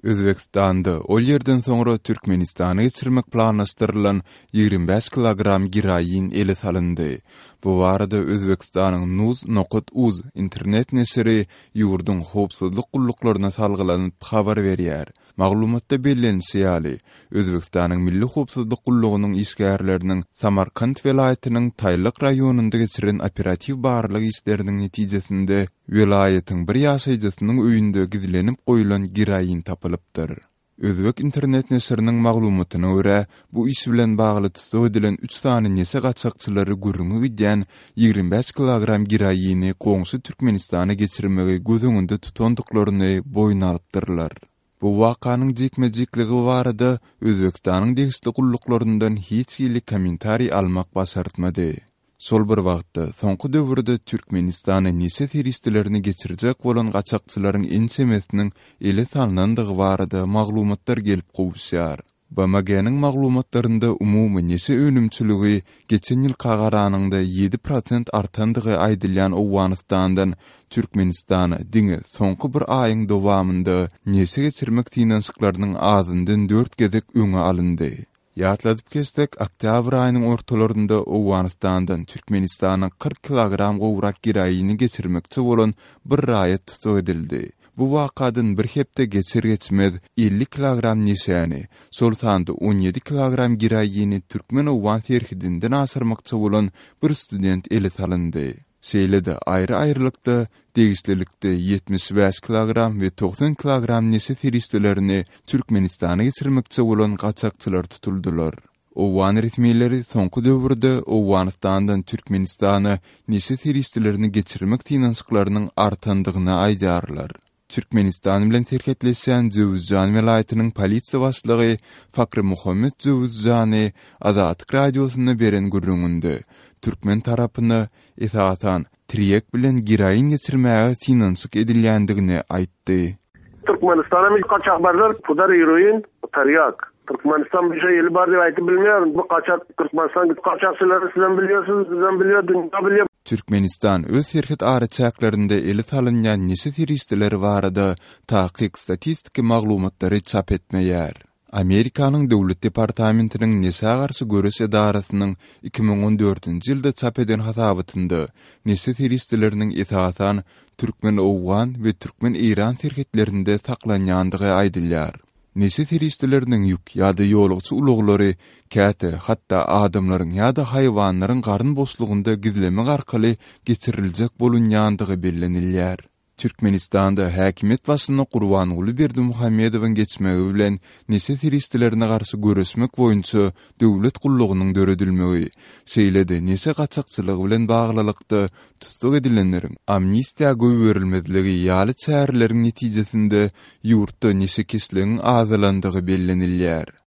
Özbekistanda ol yerden soňra Türkmenistana geçirmek planlaşdyrylan 25 kilogram girayin ele salyndy. Bu barada Özbekistanyň Nuz internet nesiri ýurdun howpsuzlyk gulluklarına salgylanyp habar berýär. Maglumatda bellenýär, Özbekistanyň milli howpsuzlyk gullugynyň isgärleriniň Samarkand welaýatynyň Taýlyk raýonunda geçiren operativ barlyk işleriniň netijesinde welaýatyň bir ýaşaýjysynyň öýünde gizlenip goýulan girayin tapylypdyr. Özbek internet nesiriniň maglumatyna görä, bu iş bilen bagly tutsak edilen 3 tane nese gaçakçylary gürrüňi gidýän 25 kilogram girayini goňsy Türkmenistana geçirmegi gözüňünde tutandyklaryny boýuna alypdyrlar. Bu wakanyň jekmejikligi barada Özbekistanyň degişli gulluklaryndan hiç ýyly kommentari almak başartmady. Sol bir wagtda soňky döwürde Türkmenistana nese teristlerini geçirjek bolan gaçakçylaryň ensemesiniň ele salnandygy barada maglumatlar gelip gowuşýar. BMG'niň maglumatlarynda umumy nese önümçüligi geçen ýyl gagaranyňda 7% artandygy aýdylýan Owganystandan Türkmenistana diňe soňky bir aýyň dowamında nese geçirmek finansyklarynyň azyndan 4 gezek öňe alyndy. Ýatladyp kestek, oktyabr aýynyň ortalarynda Owganystandan Türkmenistana 40 kilogram gowrak giraýyny geçirmekçi bolan bir raýat tutsak edildi. Bu wakadan bir hepde geçmez 50 kilogram neseni, sol sanda 17 kilogram giraýyny Türkmen Owgan terhidinden asyrmakçy bolan bir student ele salyndy. Seýlede aýry-aýrylykda degişlilikde 75 kilogram we 90 kilogram nese teristlerini Türkmenistana geçirmekçi bolan gaçakçylar tutuldylar. Owgan resmiýetleri soňky döwürde Owganystandan Türkmenistana nese teristlerini geçirmek finansyklarynyň artandygyny aýdarlar. Türkmenistan bilen terketleşen Zöwüzjan welaýatynyň polisiýa başlygy Fakry Muhammed Zöwüzjany Azatlyk radiosyna beren gürrüňinde Türkmen tarapyny esatan triyek bilen girayin geçirmäge finansyk edilýändigini aýtdy. Türkmenistan'a mı kaçaklarlar? Pudar heroin, taryak. Türkmenistan bir şey eli var diye ayıtı bilmiyorum. Bu kaçak, Türkmenistan kaçakçıları sizden biliyorsunuz, sizden biliyor, dünya biliyor. Türkmenistan öz şirket araçaklarında eli salınyan nese teristleri barada taqiq statistiki maglumatları çap etmeýär. Amerikanyň Döwlet Departamentiniň nese garşy görüş edarasynyň 2014-nji ýylda çap eden hasabatynda nese teristleriniň esasany Türkmen Owgan we Türkmen İran şirketlerinde saklanýandygy aýdylýar. Nese teristleriniň ýük ýa-da ýolugçy uluglary käte hatda adamlaryň ýa-da haýwanlaryň garyn boşlugynda gizlemek arkaly geçiriljek bolunýandygy bellenilýär. Türkmenistanda häkimet başlygyny Gurbanuly Berdimuhammedowyň geçmegi bilen nese teristlerine garşy görüşmek boýunça döwlet gullugynyň döredilmegi, seýlede nese gaçakçylygy bilen baglylykda tutsak edilenleriň amnistiýa göwerilmezligi ýaly çäreleriň netijesinde ýurtda nese keslegiň azalandygy bellenilýär.